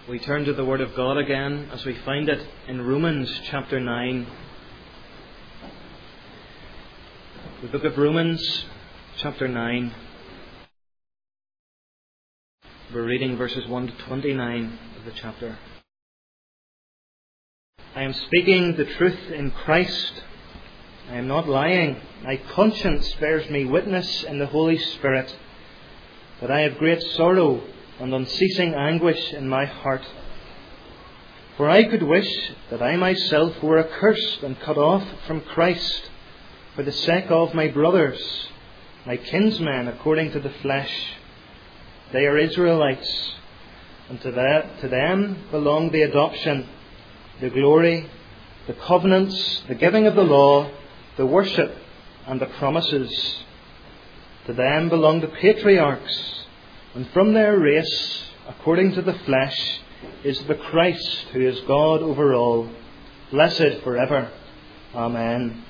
We turn to the Word of God again as we find it in Romans chapter 9. The book of Romans chapter 9. We're reading verses 1 to 29 of the chapter. I am speaking the truth in Christ. I am not lying. My conscience bears me witness in the Holy Spirit that I have great sorrow and unceasing anguish in my heart. For I could wish that I myself were accursed and cut off from Christ for the sake of my brothers, my kinsmen according to the flesh. They are Israelites, and to them belong the adoption, the glory, the covenants, the giving of the law, the worship, and the promises. To them belong the patriarchs, and from their race, according to the flesh, is the Christ, who is God over all, blessed forever. Amen.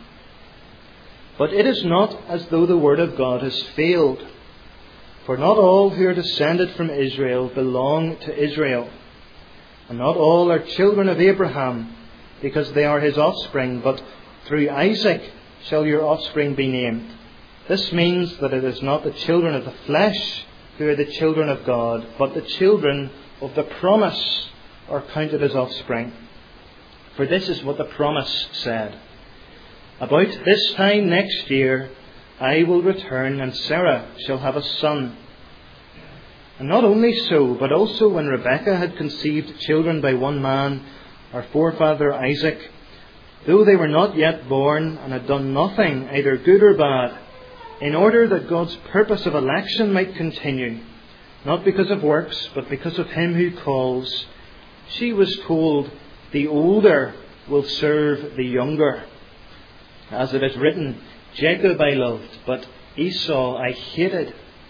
But it is not as though the word of God has failed. For not all who are descended from Israel belong to Israel. And not all are children of Abraham, because they are his offspring, but through Isaac shall your offspring be named. This means that it is not the children of the flesh who are the children of God, but the children of the promise are counted as offspring. For this is what the promise said: about this time next year I will return, and Sarah shall have a son. And not only so, but also when Rebekah had conceived children by one man, our forefather Isaac, though they were not yet born and had done nothing, either good or bad, in order that God's purpose of election might continue, not because of works, but because of him who calls, she was told, the older will serve the younger. As it is written, Jacob I loved, but Esau I hated.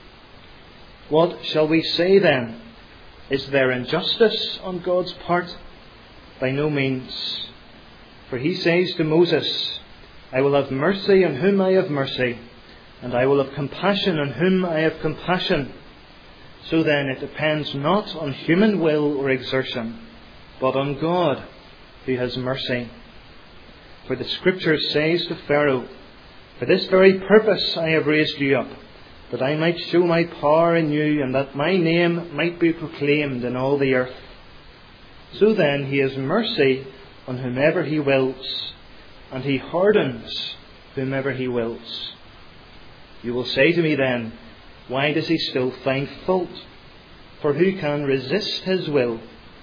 What shall we say then? Is there injustice on God's part? By no means. For he says to Moses, I will have mercy on whom I have mercy, and I will have compassion on whom I have compassion. So then it depends not on human will or exertion, but on God, who has mercy. For the Scripture says to Pharaoh, for this very purpose I have raised you up, that I might show my power in you, and that my name might be proclaimed in all the earth. So then he has mercy on whomever he wills, and he hardens whomever he wills. You will say to me then, why does he still find fault? For who can resist his will?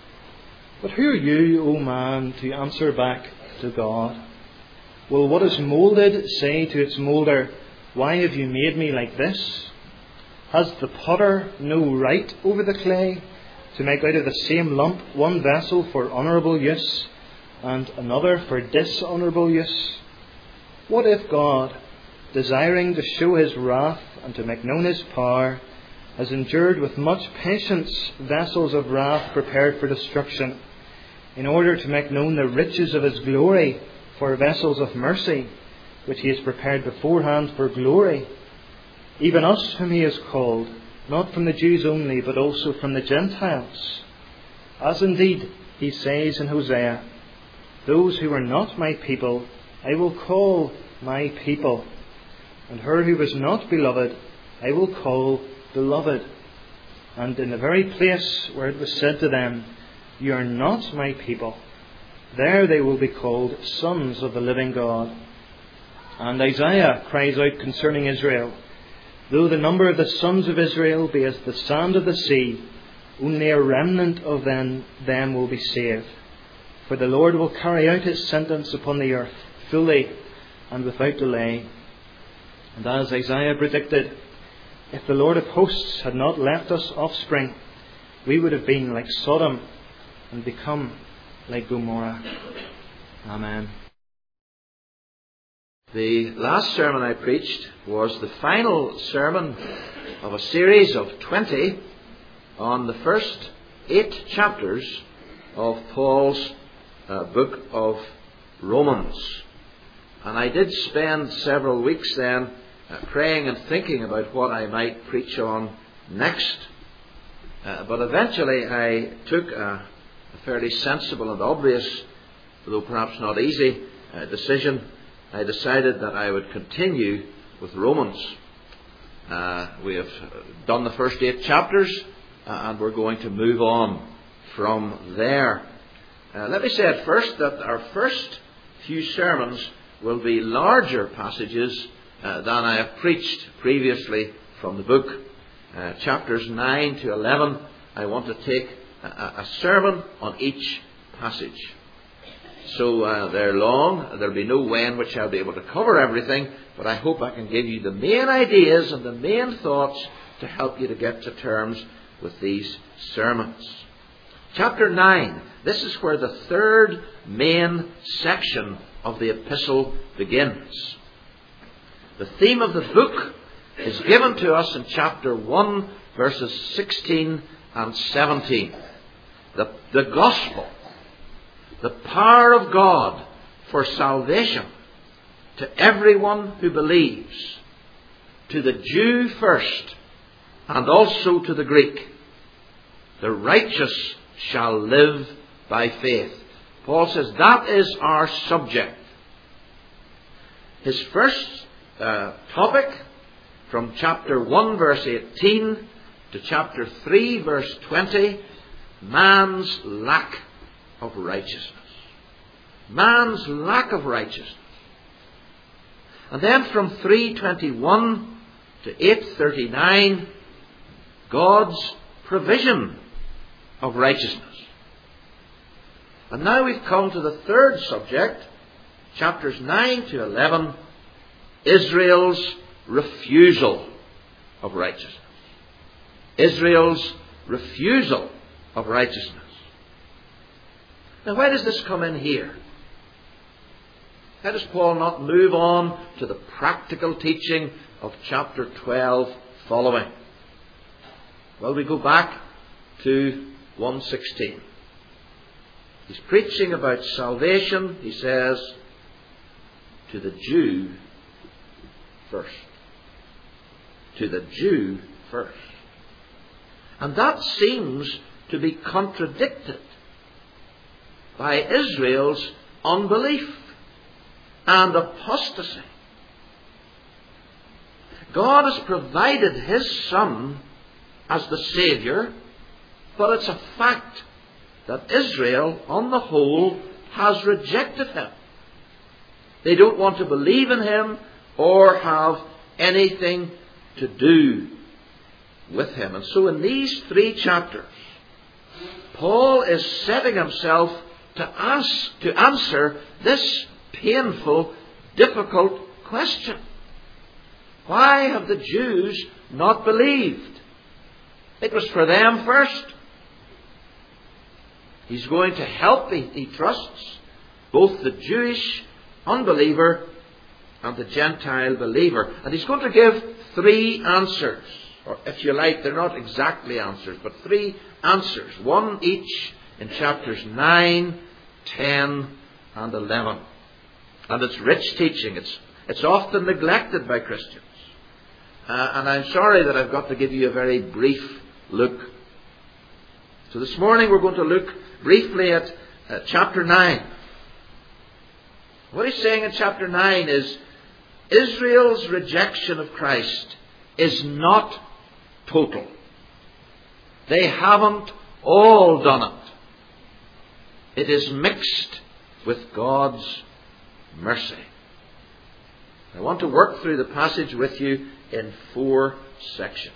But who are you, O man, to answer back to God? Will what is moulded say to its moulder, why have you made me like this? Has the potter no right over the clay, to make out of the same lump one vessel for honourable use, and another for dishonourable use? What if God, desiring to show his wrath and to make known his power, has endured with much patience vessels of wrath prepared for destruction, in order to make known the riches of his glory for vessels of mercy, which he has prepared beforehand for glory? Even us whom he has called, not from the Jews only, but also from the Gentiles. As indeed he says in Hosea, those who are not my people I will call my people, and her who was not beloved I will call beloved. And in the very place where it was said to them, you are not my people, there they will be called sons of the living God. And Isaiah cries out concerning Israel, though the number of the sons of Israel be as the sand of the sea, only a remnant of them will be saved. For the Lord will carry out his sentence upon the earth fully and without delay. And as Isaiah predicted, if the Lord of hosts had not left us offspring, we would have been like Sodom and become like Gomorrah. Amen. The last sermon I preached was the final sermon of a series of 20 on the first 8 chapters of Paul's book of Romans. And I did spend several weeks then praying and thinking about what I might preach on next. But eventually I took a fairly sensible and obvious, though perhaps not easy, decision. I decided that I would continue with Romans. We have done the first 8 chapters, and we're going to move on from there. Let me say at first that our first few sermons will be larger passages than I have preached previously from the book. Chapters 9 to 11, I want to take a sermon on each passage. So they're long. There'll be no way in which I'll be able to cover everything, but I hope I can give you the main ideas and the main thoughts to help you to get to terms with these sermons. Chapter 9, this is where the third main section of the epistle begins. The theme of the book is given to us in chapter 1, verses 16 and 17. The gospel, the power of God for salvation to everyone who believes, to the Jew first and also to the Greek. The righteous shall live by faith. Paul says that is our subject. His first topic, from chapter 1 verse 18 to chapter 3 verse 20, man's lack of righteousness. Man's lack of righteousness. And then from 3:21 to 8:39, God's provision of righteousness. And now we've come to the third subject, chapters 9 to 11, Israel's refusal of righteousness. Israel's refusal of righteousness. Now, why does this come in here? Why does Paul not move on to the practical teaching of chapter 12 following? Well, we go back to 1:16. He's preaching about salvation, he says, to the Jew first. To the Jew first. And that seems to be contradicted by Israel's unbelief and apostasy. God has provided His Son as the Saviour, but it's a fact that Israel, on the whole, has rejected Him. They don't want to believe in Him or have anything to do with Him. And so in these 3 chapters, Paul is setting himself to answer this painful, difficult question. Why have the Jews not believed? It was for them first. He's going to help, he trusts, both the Jewish unbeliever and the Gentile believer. And he's going to give 3 answers. Or if you like, they're not exactly answers, but 3 answers. 1 each in chapters 9, 10 and 11. And it's rich teaching. It's often neglected by Christians. And I'm sorry that I've got to give you a very brief look. So this morning we're going to look briefly at chapter 9. What he's saying in chapter 9 is Israel's rejection of Christ is not total. They haven't all done it. It is mixed with God's mercy. I want to work through the passage with you in 4 sections.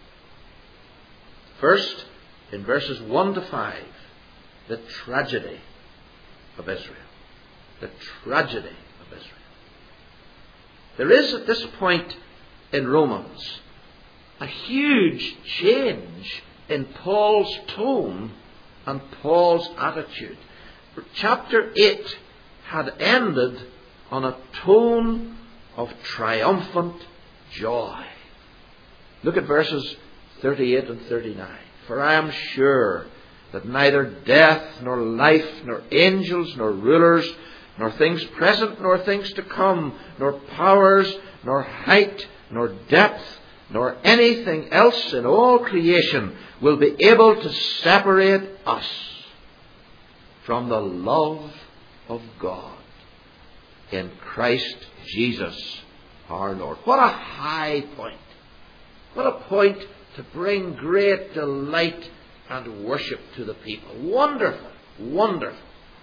First, in verses 1 to 5, the tragedy of Israel. The tragedy of Israel. There is at this point in Romans a huge change in Paul's tone and Paul's attitude. Chapter 8 had ended on a tone of triumphant joy. Look at verses 38 and 39. For I am sure that neither death, nor life, nor angels, nor rulers, nor things present, nor things to come, nor powers, nor height, nor depth, nor anything else in all creation will be able to separate us from the love of God in Christ Jesus our Lord. What a high point. What a point to bring great delight and worship to the people. Wonderful, wonderful.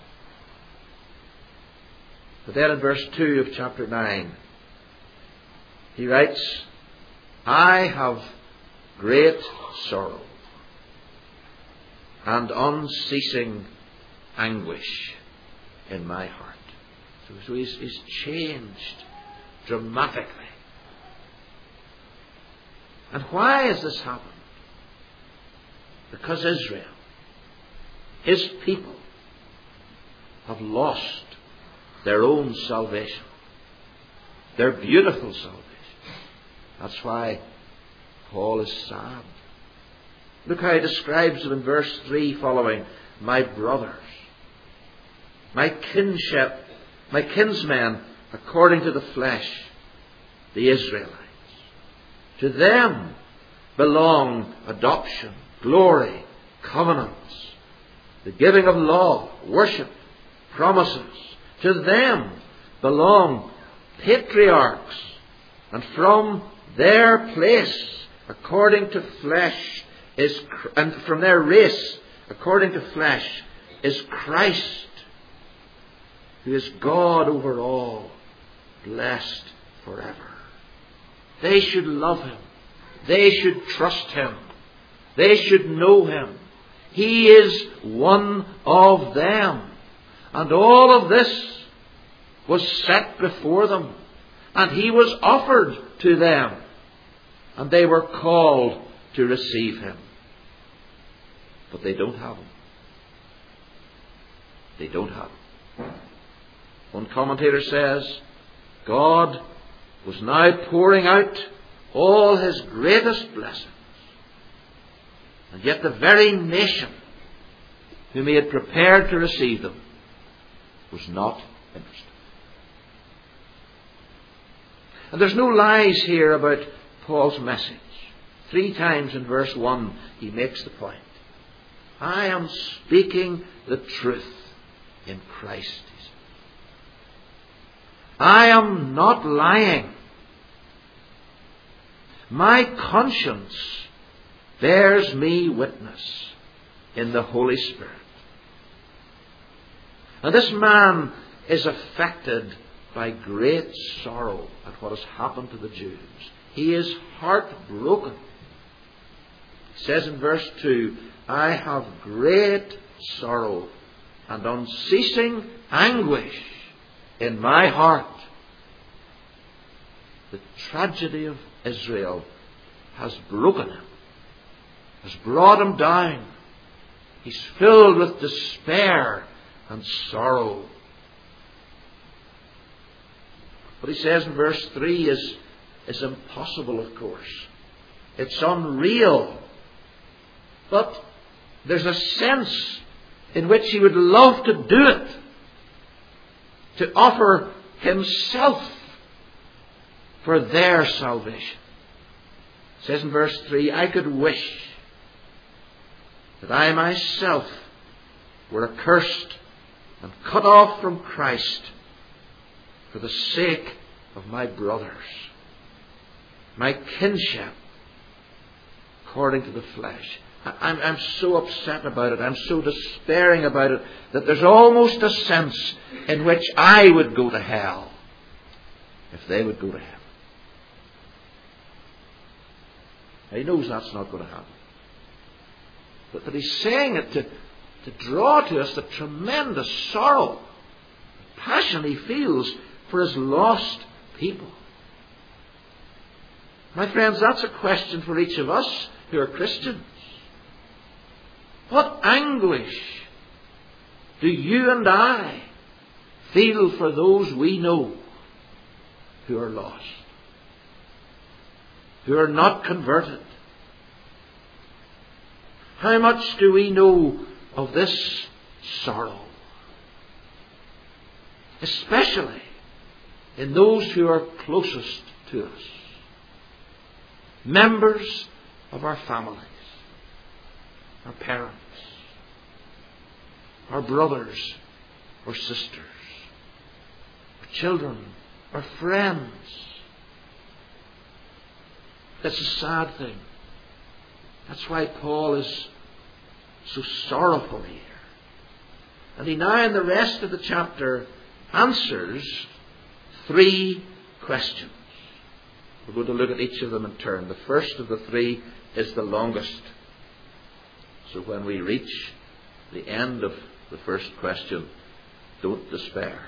But then in verse 2 of chapter 9, he writes, I have great sorrow and unceasing anguish in my heart. So he's changed dramatically. And why has this happened? Because Israel, his people, have lost their own salvation, their beautiful salvation. That's why Paul is sad. Look how he describes them in verse 3 following. My brothers, my kinship, my kinsmen, according to the flesh, the Israelites. To them belong adoption, glory, covenants, the giving of law, worship, promises. To them belong patriarchs, and from their place, according to flesh, and from their race, according to flesh, is Christ, who is God over all, blessed forever. They should love Him. They should trust Him. They should know Him. He is one of them. And all of this was set before them. And He was offered to them. And they were called to receive Him. But they don't have Him. They don't have Him. One commentator says, God was now pouring out all His greatest blessings. And yet the very nation whom He had prepared to receive them was not interested. And there's no lies here about Paul's message. 3 times in verse 1 he makes the point. I am speaking the truth in Christ. I am not lying. My conscience bears me witness in the Holy Spirit. And this man is affected by great sorrow at what has happened to the Jews. He is heartbroken. He says in verse 2, I have great sorrow and unceasing anguish in my heart. The tragedy of Israel has broken him, has brought him down. He's filled with despair and sorrow. What he says in verse 3 is impossible, of course. It's unreal. But there's a sense in which he would love to do it. To offer himself for their salvation. It says in verse 3, I could wish that I myself were accursed and cut off from Christ for the sake of my brothers, my kinship according to the flesh. I'm so upset about it. I'm so despairing about it that there's almost a sense in which I would go to hell if they would go to heaven. He knows that's not going to happen. But he's saying it to draw to us the tremendous sorrow, passion he feels for his lost people. My friends, that's a question for each of us who are Christians. What anguish do you and I feel for those we know who are lost, who are not converted? How much do we know of this sorrow? Especially in those who are closest to us. members of our families, our parents, our brothers or sisters, our children, our friends. That's a sad thing. That's why Paul is so sorrowful here. And he now in the rest of the chapter answers 3 questions. We're going to look at each of them in turn. The first of the 3 is the longest. So when we reach the end of the first question, don't despair.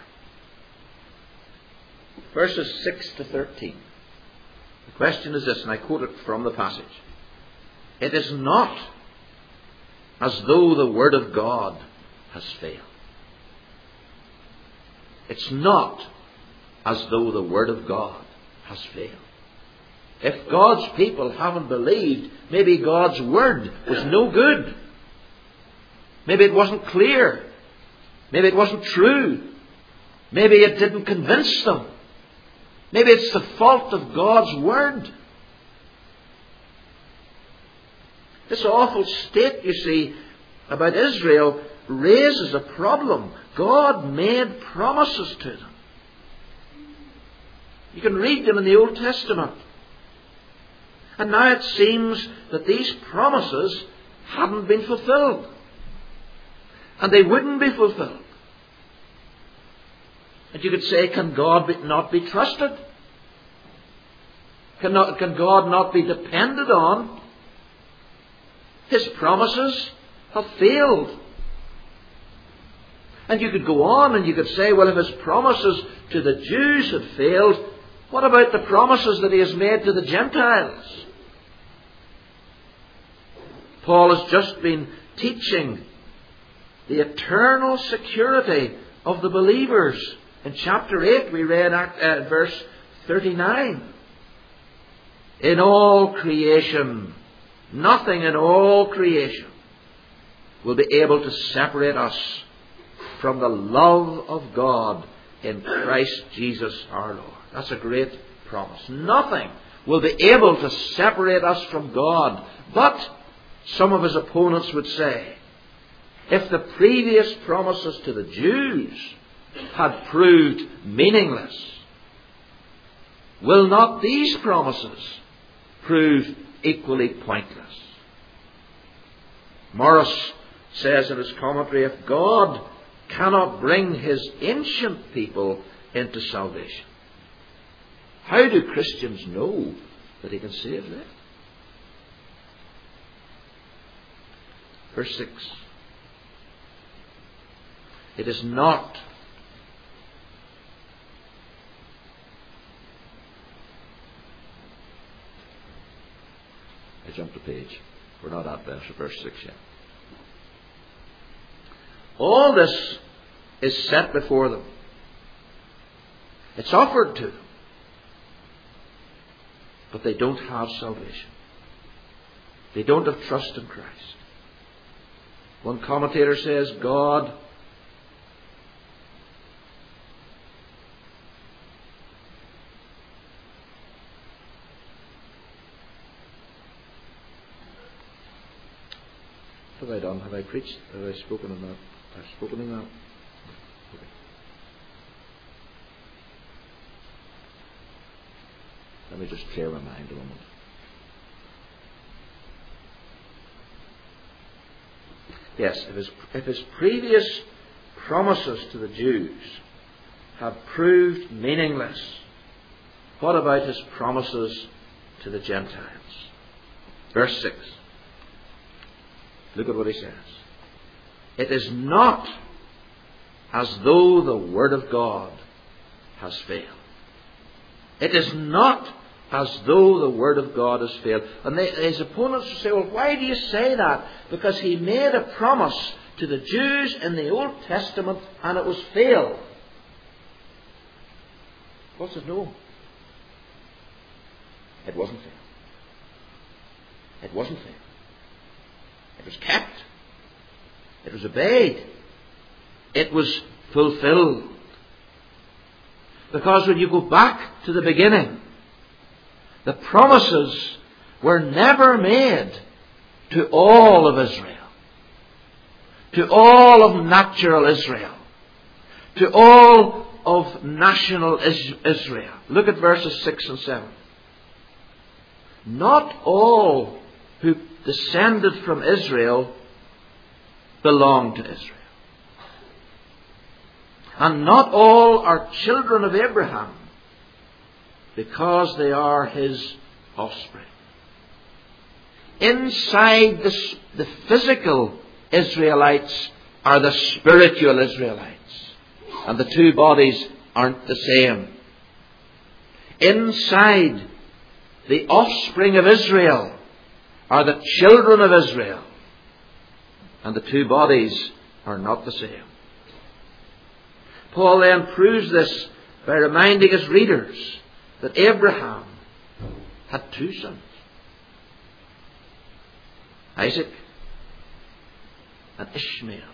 Verses 6 to 13. The question is this, and I quote it from the passage. It is not as though the Word of God has failed. It's not as though the Word of God has failed. If God's people haven't believed, maybe God's Word was no good. Maybe it wasn't clear. Maybe it wasn't true. Maybe it didn't convince them. Maybe it's the fault of God's Word. This awful state, you see, about Israel raises a problem. God made promises to them. You can read them in the Old Testament. And now it seems that these promises hadn't been fulfilled. And they wouldn't be fulfilled. And you could say, can God not be trusted? Can God not be depended on? His promises have failed. And you could go on and you could say, well, if his promises to the Jews had failed, what about the promises that he has made to the Gentiles? Paul has just been teaching the eternal security of the believers. In chapter 8 we read verse 39. In all creation, nothing in all creation will be able to separate us from the love of God in Christ Jesus our Lord. That's a great promise. Nothing will be able to separate us from God. But some of his opponents would say, if the previous promises to the Jews had proved meaningless, will not these promises prove equally pointless? Morris says in his commentary, if God cannot bring his ancient people into salvation, how do Christians know that he can save them? Verse 6. It is not I jumped a page. We're not at verse 6 yet. All this is set before them. It's offered to them. But they don't have salvation. They don't have trust in Christ. One commentator says, God What have I done? Have I preached? Have I spoken in that? I've spoken in that. Okay. Let me just clear my mind a moment. Yes, if his previous promises to the Jews have proved meaningless, what about his promises to the Gentiles? Verse 6. Look at what he says. It is not as though the Word of God has failed. It is not as though the Word of God has failed. And his opponents will say, well, why do you say that? Because he made a promise to the Jews in the Old Testament and it was failed. Paul says, no. It wasn't failed. It wasn't failed. It was kept. It was obeyed. It was fulfilled. Because when you go back to the beginning, the promises were never made to all of Israel, to all of natural Israel, to all of national Israel. Look at verses 6 and 7. Not all who descended from Israel belong to Israel. And not all are children of Abraham because they are his offspring. Inside the physical Israelites are the spiritual Israelites. And the two bodies aren't the same. Inside the offspring of Israel are the children of Israel. And the two bodies are not the same. Paul then proves this by reminding his readers that Abraham had two sons, Isaac and Ishmael.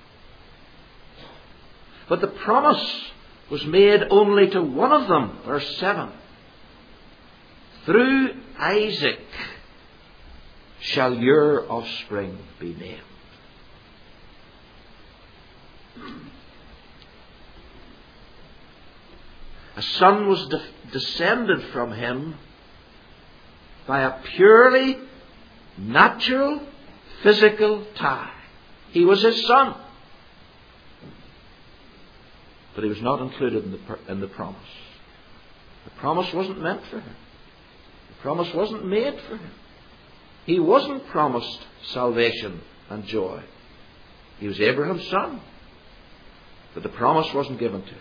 But the promise was made only to one of them, verse 7. Through Isaac shall your offspring be named. A son was descended from him by a purely natural, physical tie. He was his son. But he was not included in the promise. The promise wasn't meant for him. The promise wasn't made for him. He wasn't promised salvation and joy. He was Abraham's son. But the promise wasn't given to him.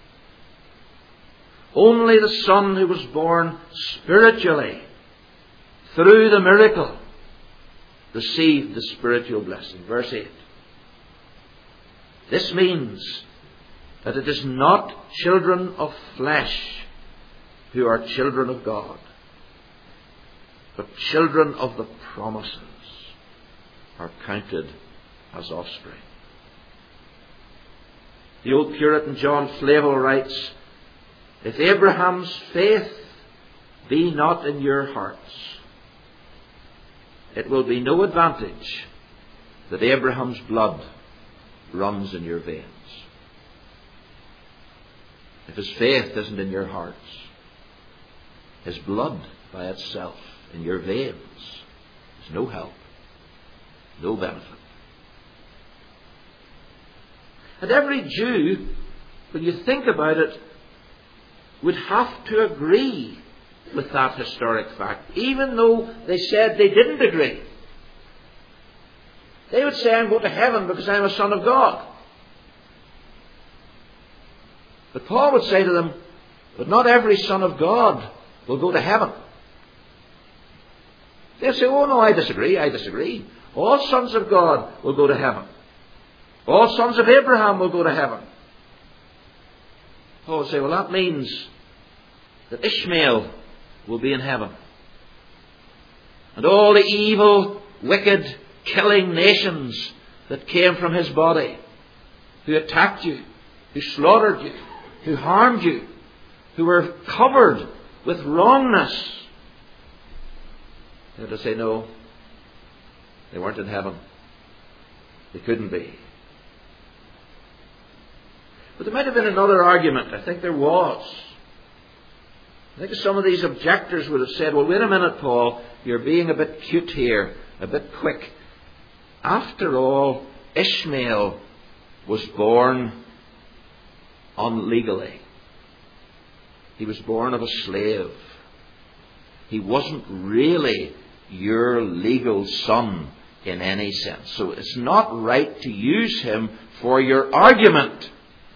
Only the son who was born spiritually through the miracle received the spiritual blessing. Verse 8. This means that it is not children of flesh who are children of God, but children of the promises are counted as offspring. The old Puritan John Flavel writes, if Abraham's faith be not in your hearts, it will be no advantage that Abraham's blood runs in your veins. If his faith isn't in your hearts, his blood by itself in your veins is no help, no benefit. And every Jew, when you think about it, would have to agree with that historic fact, even though they said they didn't agree. They would say, I'm going to heaven because I'm a son of God. But Paul would say to them, but not every son of God will go to heaven. They'll say, oh no, I disagree. All sons of God will go to heaven. All sons of Abraham will go to heaven. Paul would say, well, that means that Ishmael will be in heaven. And all the evil, wicked, killing nations that came from his body, who attacked you, who slaughtered you, who harmed you, who were covered with wrongness. They had to say, no, they weren't in heaven. They couldn't be. But there might have been another argument. I think there was. I think some of these objectors would have said, well, wait a minute, Paul, you're being a bit cute here, a bit quick. After all, Ishmael was born illegally. He was born of a slave. He wasn't really your legal son in any sense. So it's not right to use him for your argument.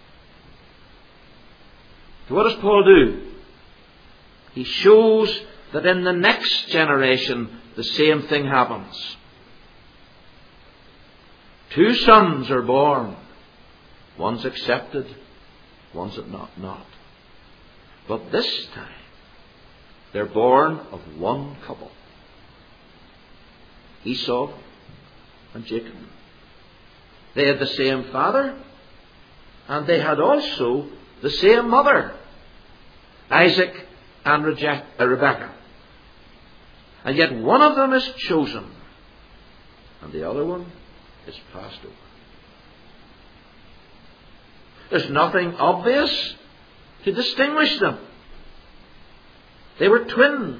So what does Paul do? He shows that in the next generation the same thing happens. Two sons are born. One's accepted, one's not. But this time, they're born of one couple. Esau and Jacob. They had the same father, and they had also the same mother, Isaac and Rebekah. And yet one of them is chosen, and the other one is passed over. There's nothing obvious to distinguish them. They were twins.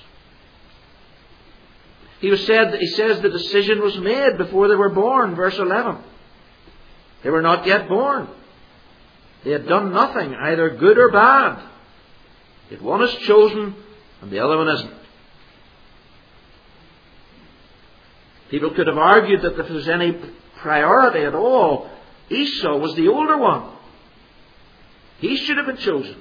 He says the decision was made before they were born, verse 11. They were not yet born. They had done nothing, either good or bad. Yet one is chosen and the other one isn't. People could have argued that if there was any priority at all, Esau was the older one. He should have been chosen.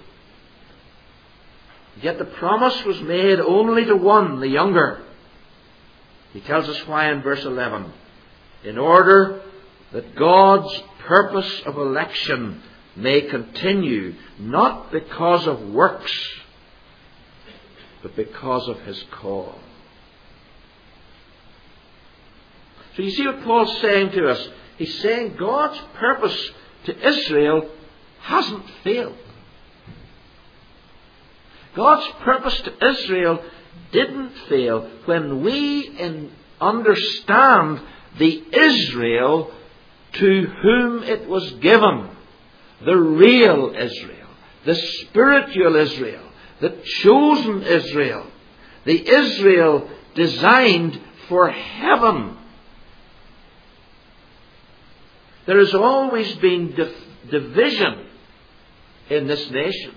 Yet the promise was made only to one, the younger. He tells us why in verse 11. In order that God's purpose of election may continue, not because of works, but because of His call. So you see what Paul's saying to us. He's saying God's purpose to Israel hasn't failed. God's purpose to Israel didn't fail when we understand the Israel to whom it was given. The real Israel. The spiritual Israel. The chosen Israel. The Israel designed for heaven. There has always been division in this nation.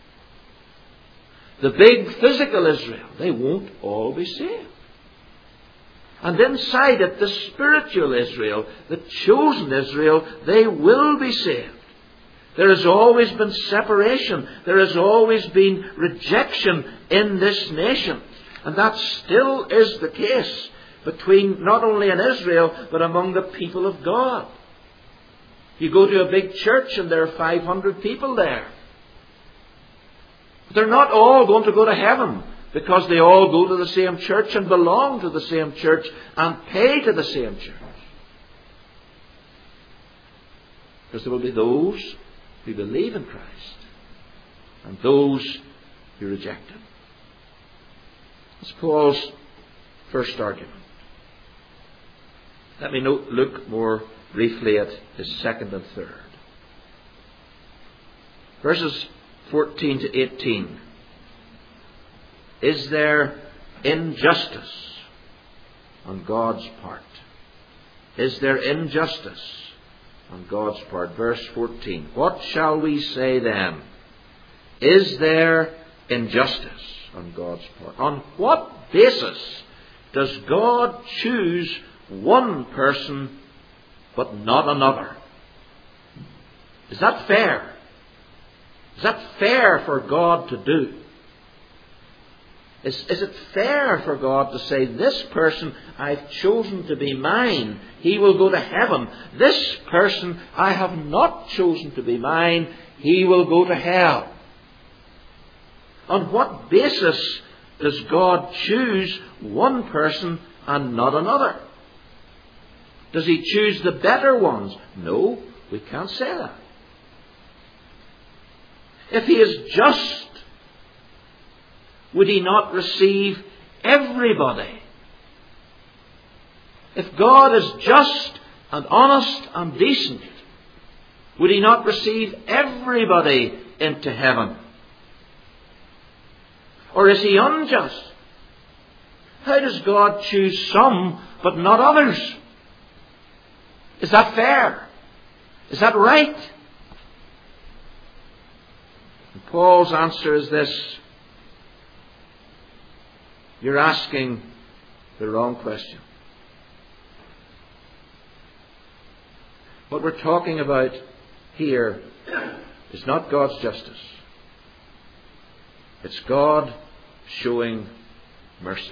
The big physical Israel, they won't all be saved. And inside it, the spiritual Israel, the chosen Israel, they will be saved. There has always been separation. There has always been rejection in this nation. And that still is the case between not only in Israel, but among the people of God. You go to a big church and there are 500 people there. But they're not all going to go to heaven because they all go to the same church and belong to the same church and pay to the same church. Because there will be those who believe in Christ and those who reject Him. That's Paul's first argument. Let me look more briefly at his second and third. Verses 14 to 18. Is there injustice on God's part? Is there injustice on God's part? Verse 14. What shall we say then? Is there injustice on God's part? On what basis does God choose one person but not another? Is that fair? Is that fair for God to do? Is it fair for God to say, this person I've chosen to be mine, he will go to heaven. This person I have not chosen to be mine, he will go to hell. On what basis does God choose one person and not another? Does He choose the better ones? No, we can't say that. If He is just, would He not receive everybody? If God is just and honest and decent, would He not receive everybody into heaven? Or is He unjust? How does God choose some but not others? Is that fair? Is that right? And Paul's answer is this. You're asking the wrong question. What we're talking about here is not God's justice. It's God showing mercy.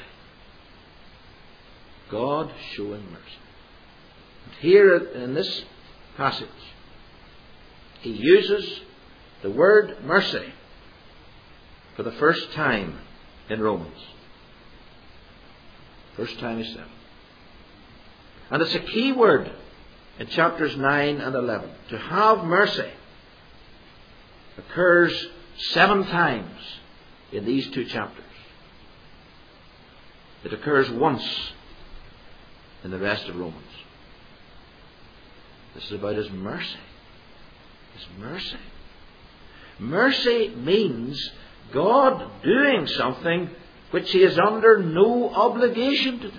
God showing mercy. And here in this passage, he uses the word mercy for the first time in Romans. First time he said it. And it's a key word in chapters 9 and 11. To have mercy occurs 7 times in these 2 chapters. It occurs once in the rest of Romans. This is about His mercy. His mercy. Mercy means God doing something which He is under no obligation to do.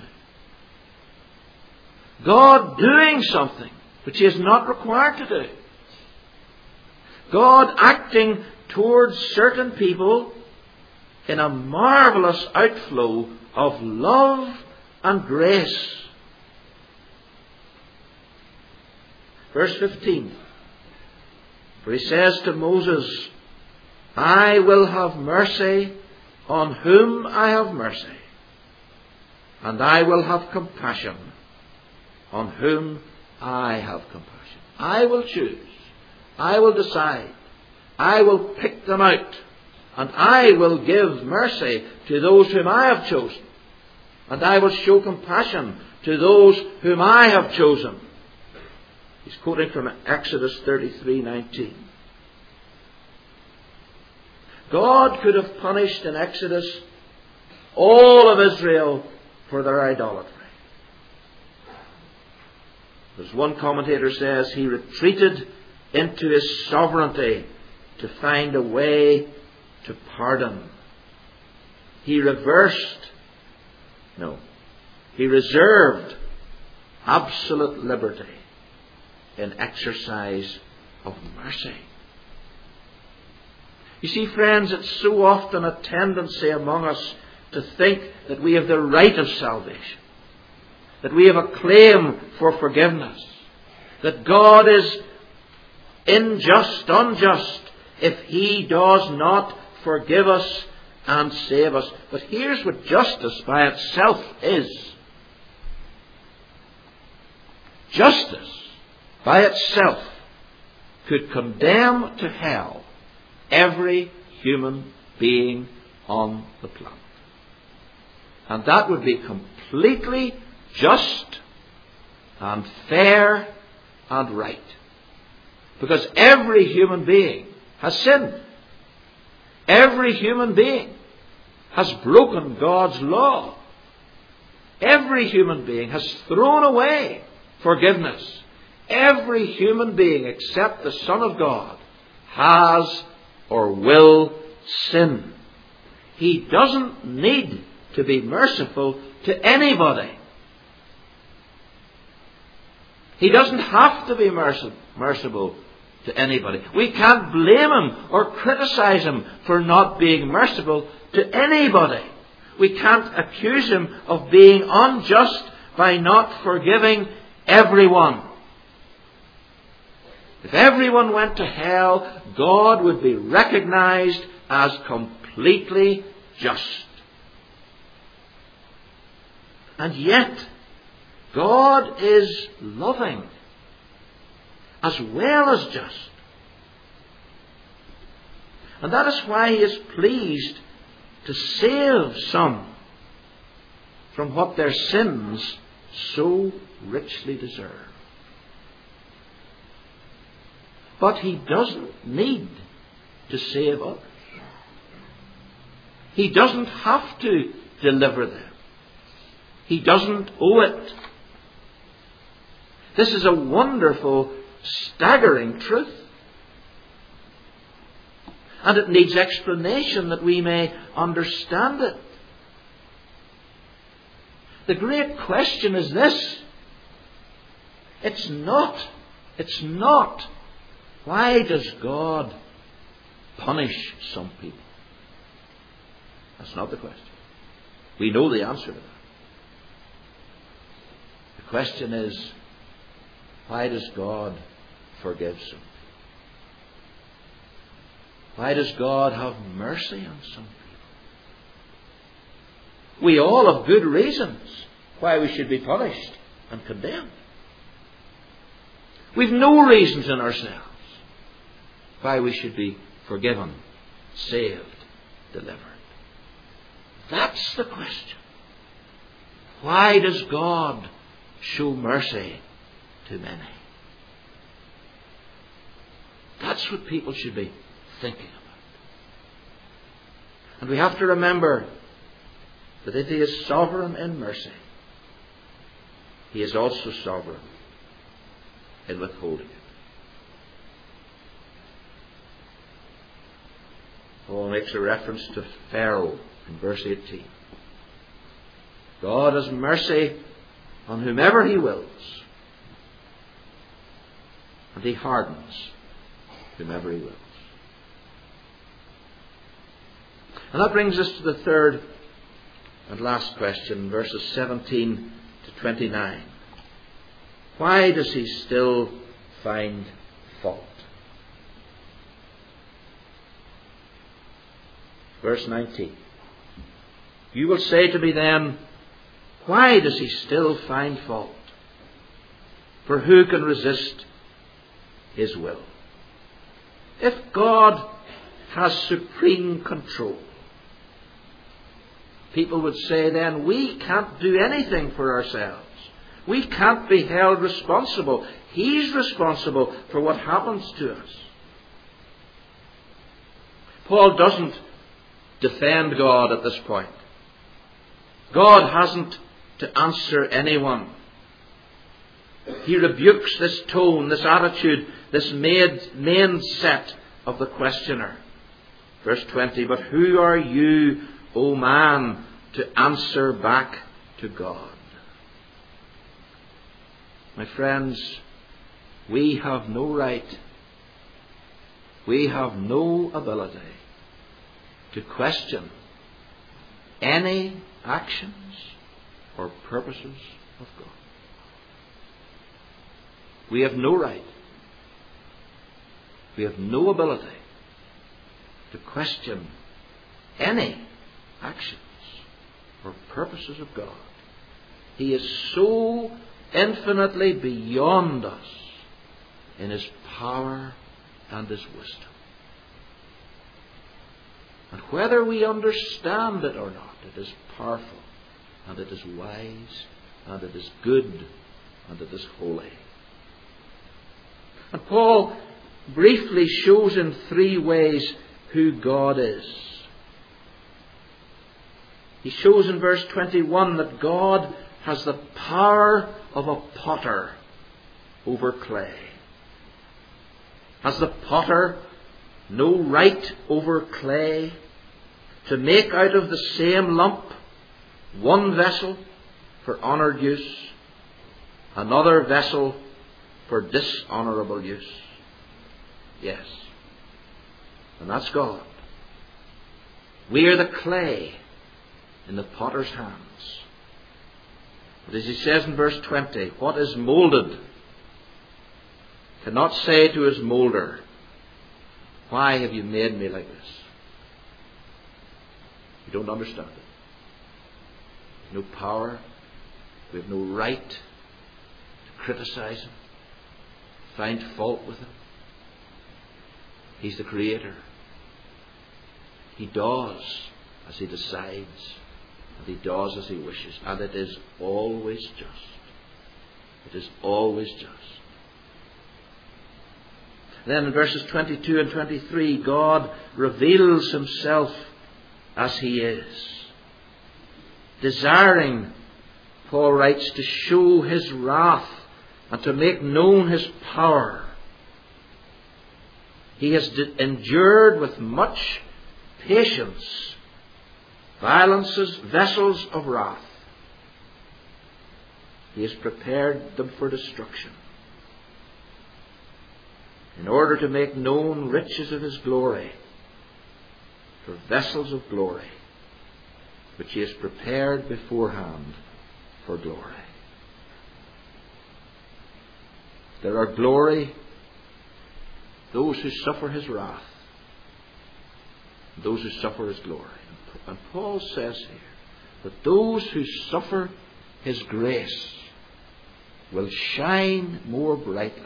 God doing something which He is not required to do. God acting towards certain people in a marvelous outflow of love and grace. Verse 15, where He says to Moses, I will have mercy on whom I have mercy, and I will have compassion on whom I have compassion. I will choose. I will decide. I will pick them out. And I will give mercy to those whom I have chosen. And I will show compassion to those whom I have chosen. He's quoting from Exodus 33:19. God could have punished in Exodus all of Israel for their idolatry. As one commentator says, He retreated into His sovereignty to find a way to pardon. He reserved absolute liberty in exercise of mercy. You see, friends, it's so often a tendency among us to think that we have the right of salvation, that we have a claim for forgiveness, that God is unjust, if He does not forgive us and save us. But here's what justice by itself is. Justice by itself could condemn to hell every human being on the planet. And that would be completely just and fair and right. Because every human being has sinned. Every human being has broken God's law. Every human being has thrown away forgiveness. Every human being except the Son of God has or will sin. He doesn't need to be merciful to anybody. He doesn't have to be merciful to anybody. We can't blame Him or criticize Him for not being merciful to anybody. We can't accuse Him of being unjust by not forgiving everyone. If everyone went to hell, God would be recognized as completely just. And yet, God is loving as well as just. And that is why He is pleased to save some from what their sins so richly deserve. But He doesn't need to save others. He doesn't have to deliver them. He doesn't owe it. This is a wonderful, staggering truth. And it needs explanation that we may understand it. The great question is this. It's not. Why does God punish some people? That's not the question. We know the answer to that. The question is, why does God forgive some people? Why does God have mercy on some people? We all have good reasons why we should be punished and condemned. We've no reasons in ourselves why we should be forgiven, saved, delivered. That's the question. Why does God show mercy to many? That's what people should be thinking about. And we have to remember that if He is sovereign in mercy, He is also sovereign in withholding it. Paul makes a reference to Pharaoh in verse 18. God has mercy on whomever He wills, and He hardens whomever He wills. And that brings us to the third and last question, verses 17 to 29. Why does He still find fault? Verse 19. You will say to me then, why does He still find fault? For who can resist His will? If God has supreme control, people would say then, we can't do anything for ourselves. We can't be held responsible. He's responsible for what happens to us. Paul doesn't defend God at this point. God hasn't to answer anyone. He rebukes this tone, this attitude, this main set of the questioner. Verse 20, but who are you, O man, to answer back to God? My friends, we have no right, we have no ability to question any actions or purposes of God. We have no right, we have no ability to question any actions or purposes of God. He is so infinitely beyond us in His power and His wisdom. And whether we understand it or not, it is powerful, and it is wise, and it is good, and it is holy. And Paul briefly shows in 3 ways who God is. He shows in verse 21 that God has the power of a potter over clay. Has the potter no right over clay to make out of the same lump one vessel for honoured use, another vessel for dishonourable use? Yes. And that's God. We are the clay in the potter's hands. But as he says in verse 20, what is moulded cannot say to his moulder, why have you made me like this? You don't understand it. No power. We have no right to criticize Him, find fault with Him. He's the Creator. He does as He decides, and He does as He wishes, and it is always just. It is always just. Then in verses 22 and 23, God reveals Himself as He is, desiring, Paul writes, to show His wrath and to make known His power. He has endured with much patience violences, vessels of wrath. He has prepared them for destruction, in order to make known riches of His glory, for vessels of glory, which He has prepared beforehand for glory. There are glory, those who suffer His wrath, those who suffer His glory. And Paul says here that those who suffer His grace will shine more brightly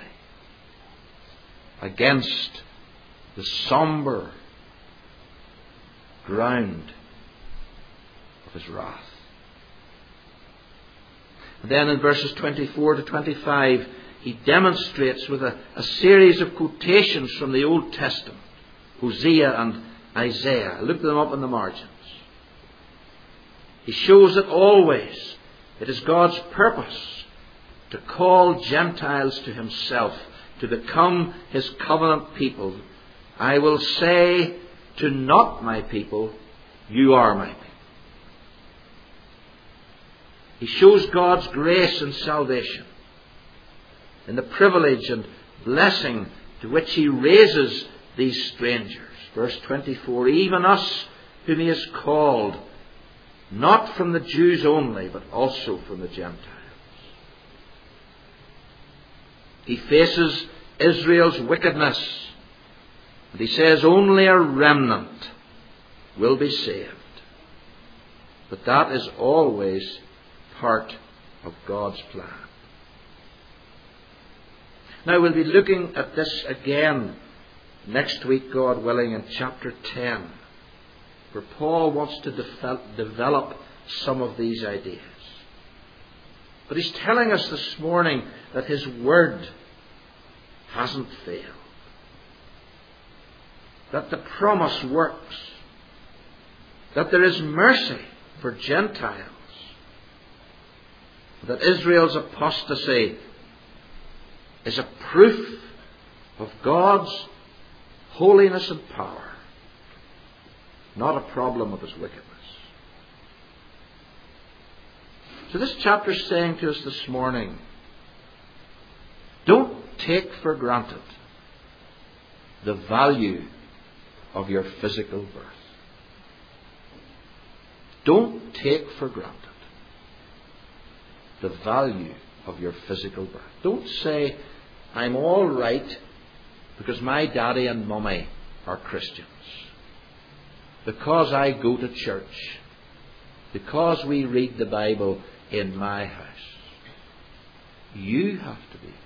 against the somber ground of His wrath. And then in verses 24 to 25, he demonstrates with a series of quotations from the Old Testament, Hosea and Isaiah. Look them up in the margins. He shows that always it is God's purpose to call Gentiles to himself, to become his covenant people. I will say to not my people, you are my people. He shows God's grace and salvation in the privilege and blessing to which he raises these strangers. Verse 24, even us whom he has called, not from the Jews only, but also from the Gentiles. He faces Israel's wickedness, and he says only a remnant will be saved. But that is always part of God's plan. Now we'll be looking at this again next week, God willing, in chapter 10, where Paul wants to develop some of these ideas. But he's telling us this morning that his word hasn't failed. That the promise works. That there is mercy for Gentiles. That Israel's apostasy is a proof of God's holiness and power, not a problem of his wickedness. So this chapter is saying to us this morning, don't take for granted the value of your physical birth. Don't take for granted the value of your physical birth. Don't say, I'm all right because my daddy and mummy are Christians. Because I go to church. Because we read the Bible in my house. You have to be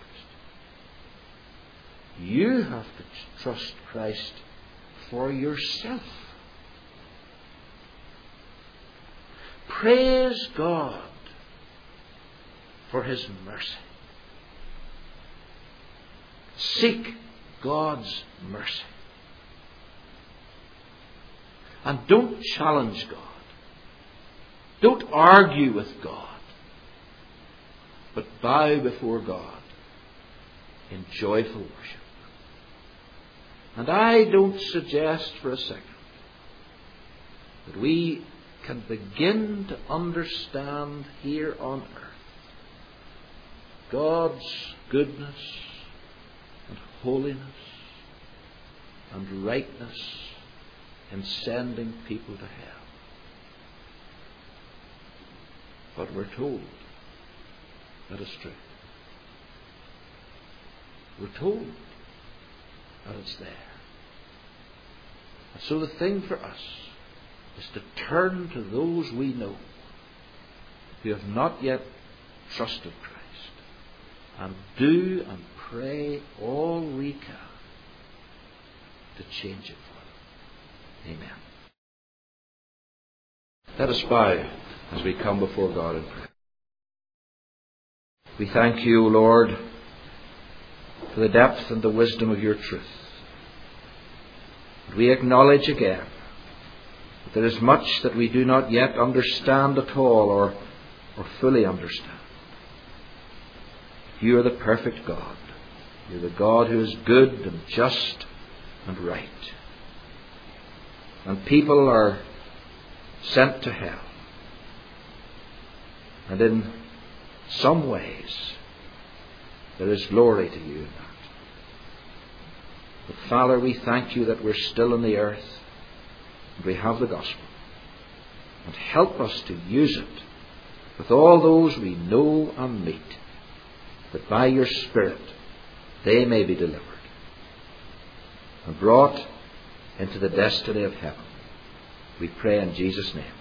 a Christian. You have to trust Christ for yourself. Praise God for his mercy. Seek God's mercy. And don't challenge God. Don't argue with God. But bow before God in joyful worship. And I don't suggest for a second that we can begin to understand here on earth God's goodness and holiness and rightness in sending people to hell. But we're told that it's true. We're told that it's there. And so the thing for us is to turn to those we know who have not yet trusted Christ and do and pray all we can to change it for them. Amen. Let us bow as we come before God in prayer. We thank you, O Lord, for the depth and the wisdom of your truth. We acknowledge again that there is much that we do not yet understand at all or fully understand. You are the perfect God. You are the God who is good and just and right. And people are sent to hell. And in some ways, there is glory to you in that. But Father, we thank you that we're still on the earth and we have the gospel. And help us to use it with all those we know and meet, that by your Spirit they may be delivered and brought into the destiny of heaven. We pray in Jesus' name.